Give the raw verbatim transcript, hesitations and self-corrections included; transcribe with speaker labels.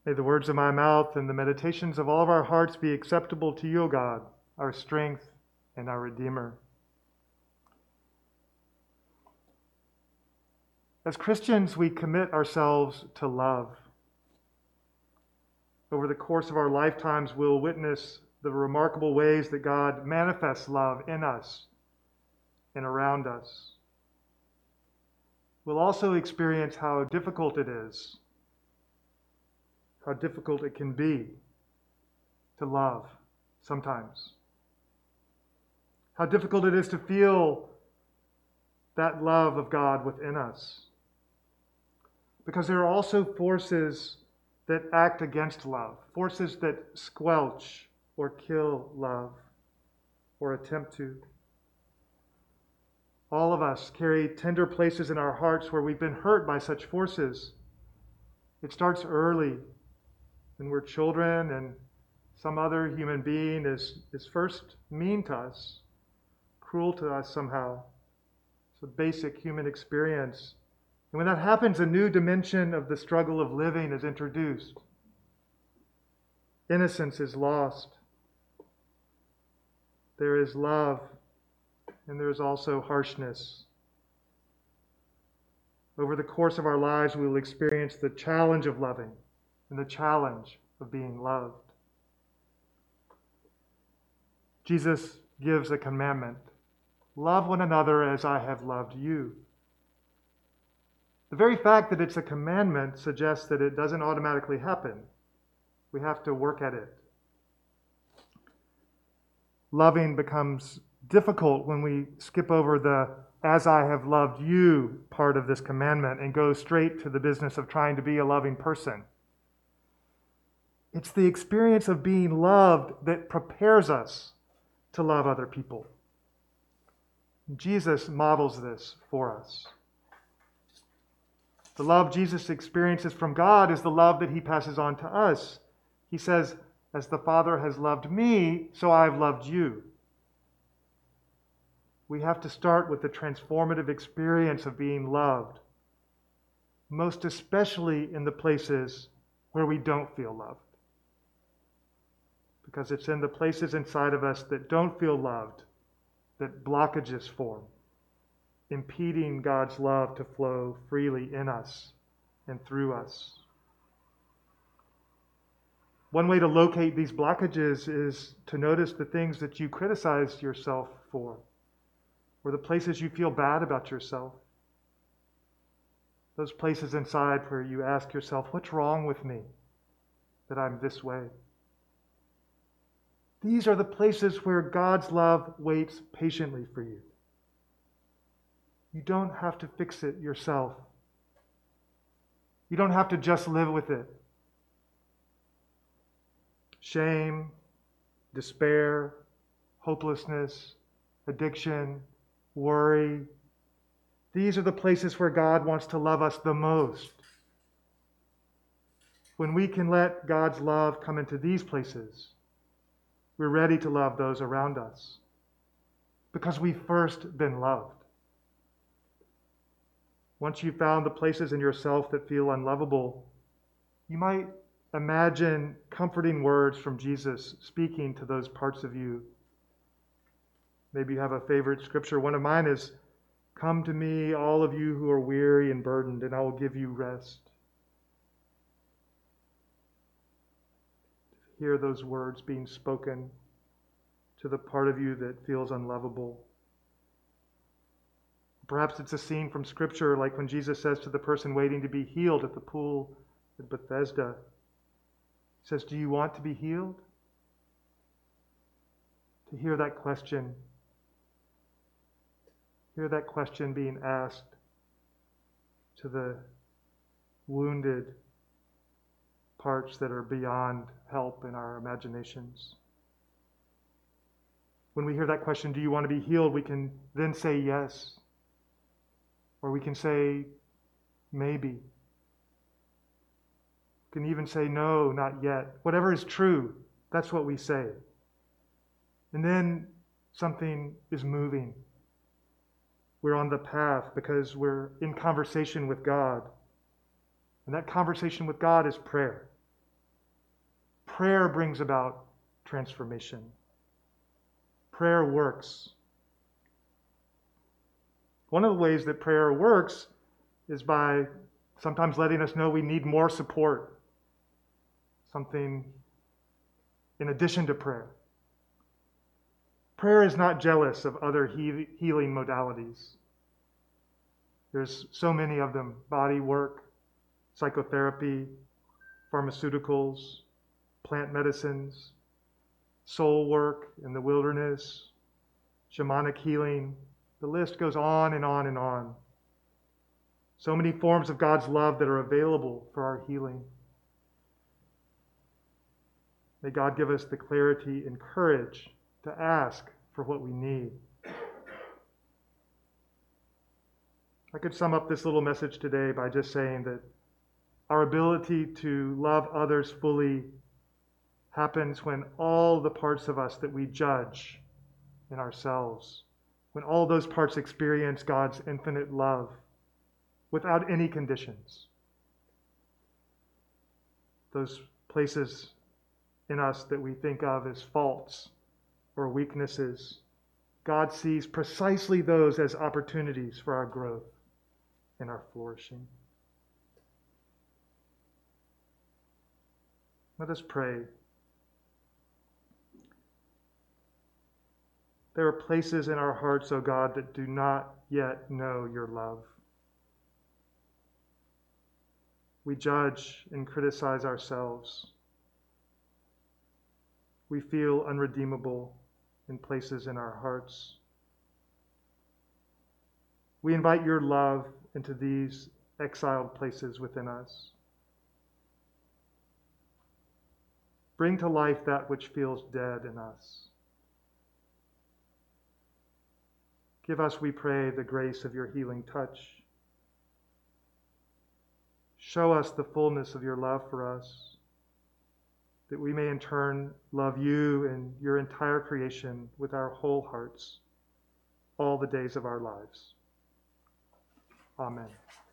Speaker 1: May the words of my mouth and the meditations of all of our hearts be acceptable to you, O God, our strength and our Redeemer. As Christians, we commit ourselves to love. Over the course of our lifetimes, we'll witness the remarkable ways that God manifests love in us and around us. We'll also experience how difficult it is, how difficult it can be to love sometimes. How difficult it is to feel that love of God within us. Because there are also forces that act against love, forces that squelch or kill love or attempt to. All of us carry tender places in our hearts where we've been hurt by such forces. It starts early when we're children and some other human being is, is first mean to us, cruel to us somehow. It's a basic human experience. And when that happens, a new dimension of the struggle of living is introduced. Innocence is lost. There is love, and there is also harshness. Over the course of our lives, we will experience the challenge of loving and the challenge of being loved. Jesus gives a commandment: love one another as I have loved you. The very fact that it's a commandment suggests that it doesn't automatically happen. We have to work at it. Loving becomes difficult when we skip over the "as I have loved you" part of this commandment and go straight to the business of trying to be a loving person. It's the experience of being loved that prepares us to love other people. Jesus models this for us. The love Jesus experiences from God is the love that he passes on to us. He says, "As the Father has loved me, so I have loved you." We have to start with the transformative experience of being loved, most especially in the places where we don't feel loved. Because it's in the places inside of us that don't feel loved that blockages form, impeding God's love to flow freely in us and through us. One way to locate these blockages is to notice the things that you criticize yourself for, or the places you feel bad about yourself. Those places inside where you ask yourself, what's wrong with me that I'm this way? These are the places where God's love waits patiently for you. You don't have to fix it yourself. You don't have to just live with it. Shame, despair, hopelessness, addiction, worry. These are the places where God wants to love us the most. When we can let God's love come into these places, we're ready to love those around us because we've first been loved. Once you've found the places in yourself that feel unlovable, you might imagine comforting words from Jesus speaking to those parts of you. Maybe you have a favorite scripture. One of mine is, "Come to me, all of you who are weary and burdened, and I will give you rest." Hear those words being spoken to the part of you that feels unlovable. Perhaps it's a scene from Scripture, like when Jesus says to the person waiting to be healed at the pool at Bethesda, he says, "Do you want to be healed?" To hear that question, hear that question being asked to the wounded parts that are beyond help in our imaginations. When we hear that question, "Do you want to be healed?" we can then say yes. Or we can say maybe. We can even say no, not yet. Whatever is true, that's what we say. And then something is moving. We're on the path because we're in conversation with God. And that conversation with God is prayer. Prayer brings about transformation. Prayer works. One of the ways that prayer works is by sometimes letting us know we need more support, something in addition to prayer. Prayer is not jealous of other he- healing modalities. There's so many of them: body work, psychotherapy, pharmaceuticals, plant medicines, soul work in the wilderness, shamanic healing. The list goes on and on and on. So many forms of God's love that are available for our healing. May God give us the clarity and courage to ask for what we need. I could sum up this little message today by just saying that our ability to love others fully happens when all the parts of us that we judge in ourselves, when all those parts experience God's infinite love without any conditions. Those places in us that we think of as faults or weaknesses, God sees precisely those as opportunities for our growth and our flourishing. Let us pray. There are places in our hearts, O God, that do not yet know your love. We judge and criticize ourselves. We feel unredeemable in places in our hearts. We invite your love into these exiled places within us. Bring to life that which feels dead in us. Give us, we pray, the grace of your healing touch. Show us the fullness of your love for us, that we may in turn love you and your entire creation with our whole hearts all the days of our lives. Amen.